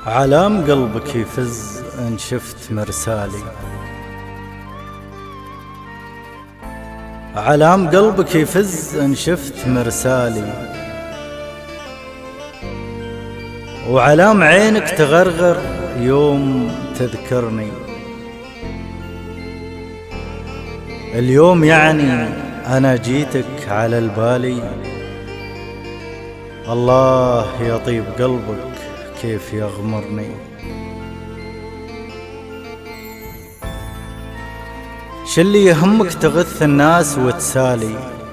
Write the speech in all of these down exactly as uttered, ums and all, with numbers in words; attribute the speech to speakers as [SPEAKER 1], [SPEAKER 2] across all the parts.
[SPEAKER 1] علام قلبك يفز إن شفت مرسالي، علام قلبك يفز إن شفت مرسالي، وعلام عينك تغرغر يوم تذكرني. اليوم يعني أنا جيتك على البالي، الله يطيب قلبك كيف يغمرني. شلي يهمك تغث الناس وتسالي،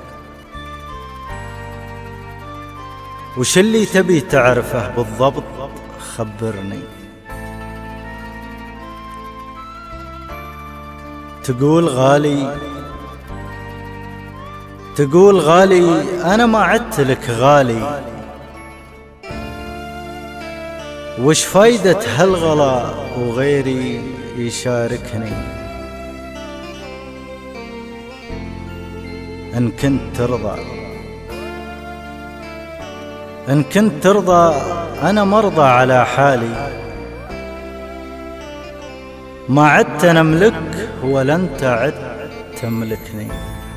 [SPEAKER 1] وشلي تبي تعرفه بالضبط خبرني. تقول غالي تقول غالي أنا ما عدت لك غالي، وش فايدة هالغلا وغيري يشاركني. إن كنت ترضى إن كنت ترضى أنا مرضى على حالي، ما عدت نملك ولا أنت عدت تملكني.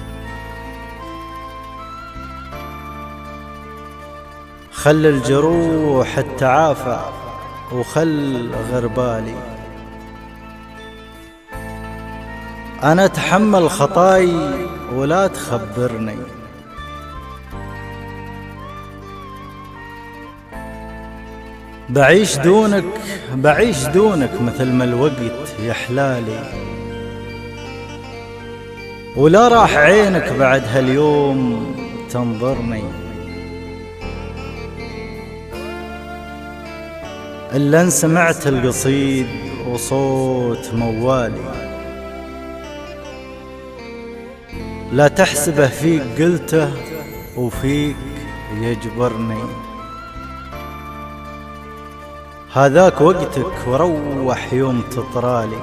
[SPEAKER 1] خل الجروح التعافى وخل غربالي، أنا أتحمل خطاي ولا تخبرني. بعيش دونك بعيش دونك مثل ما الوقت يحلالي، ولا راح عينك بعد هاليوم تنظرني. إلا إن سمعت القصيد وصوت موالي، لا تحسبه فيك قلته وفيك يجبرني. هذاك وقتك وروح يوم تطرالي،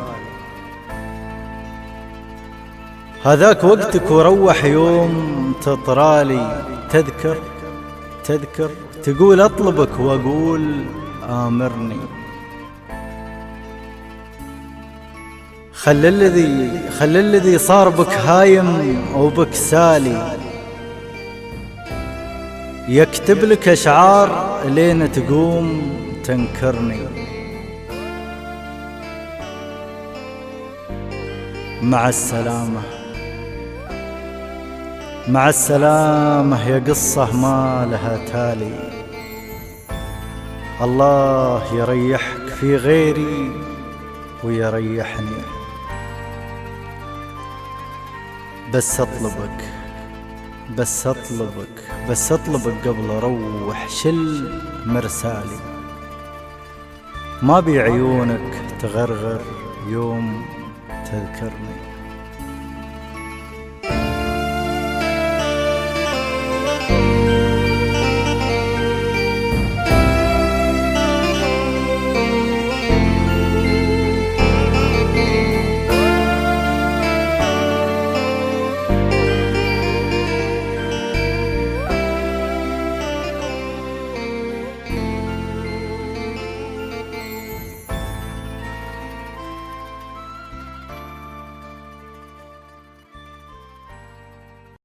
[SPEAKER 1] هذاك وقتك وروح يوم تطرالي. تذكر تذكر تقول أطلبك وأقول آمرني. خل الذي خل الذي صار بك هايم وبك سالي، يكتب لك أشعار لين تقوم تنكرني. مع السلامة مع السلامة يا قصة ما لها تالي، الله يريحك في غيري ويريحني. بس أطلبك بس أطلبك بس أطلبك قبل أروح شل مرسالي، ما بي عيونك تغرغر يوم تذكرني.